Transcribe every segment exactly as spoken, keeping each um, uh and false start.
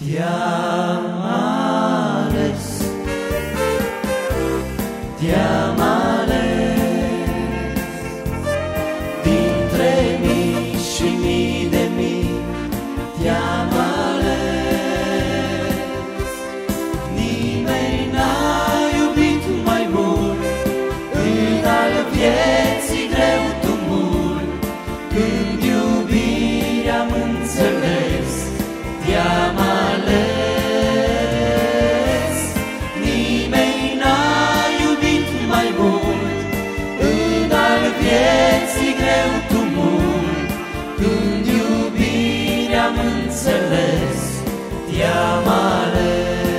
Te-am ales, te-am ales, dintre mii și mii de mii, te-am ales. Nimeni n-a iubit mai mult, în al vieții greu tumult, când iubirea am înțeles, te-am ales. Nimeni n-a iubit mai mult, în al vieții greu tumult, când iubirea am înțeles, te-am ales.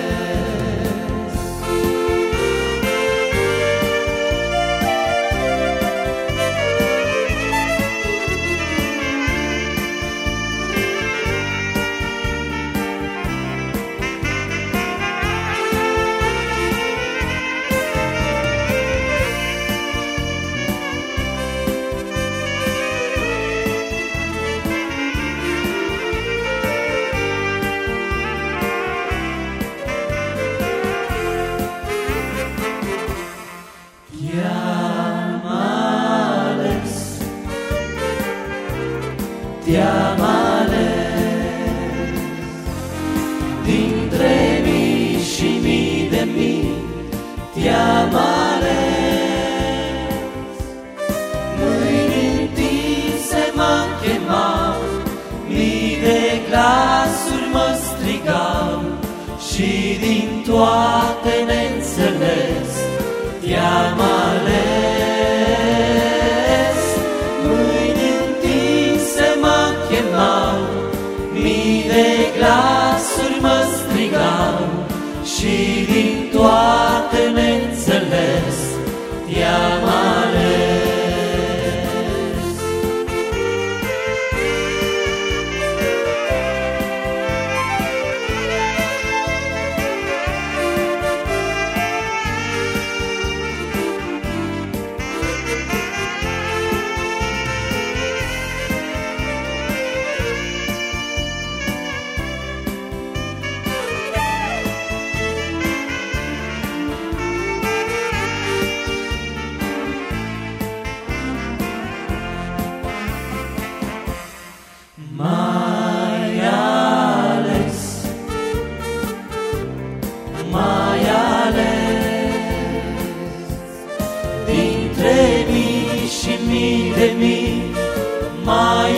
Te-am ales, dintre mii și mii de mii, te-am ales. Mâini întinse m-am chemat, mii de glasuri mă strigau, și din toate neînțeles, te-am ales. Mii de glasuri mă strigau, și din toate neînțeles, te-am ales. M-ai ales, m-ai ales, dintre mii și mii de mii, m-ai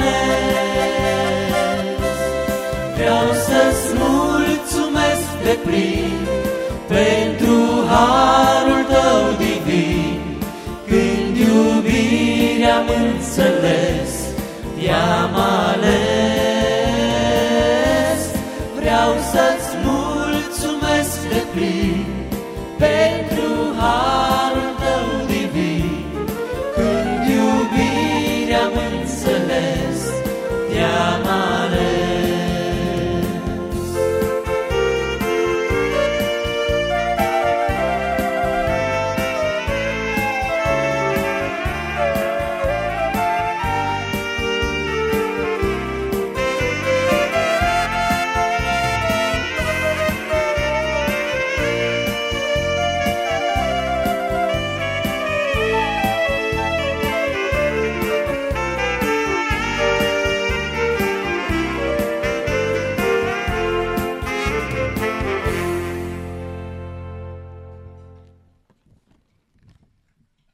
ales. Vreau să-ți mulțumesc de plin pentru harul tău divin, când iubirea am înțeles, te-am ales. Vreau să-ți